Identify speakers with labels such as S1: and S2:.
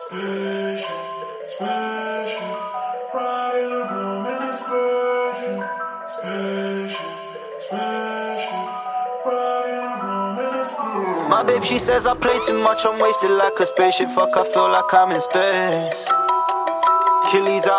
S1: Spaceship, spaceship, right in a room in a spaceship. Spaceship, spaceship, right in a room in a spaceship.
S2: My babe, she says I play too much, I'm wasted like a spaceship. Fuck, I feel like I'm in space. Achilles, I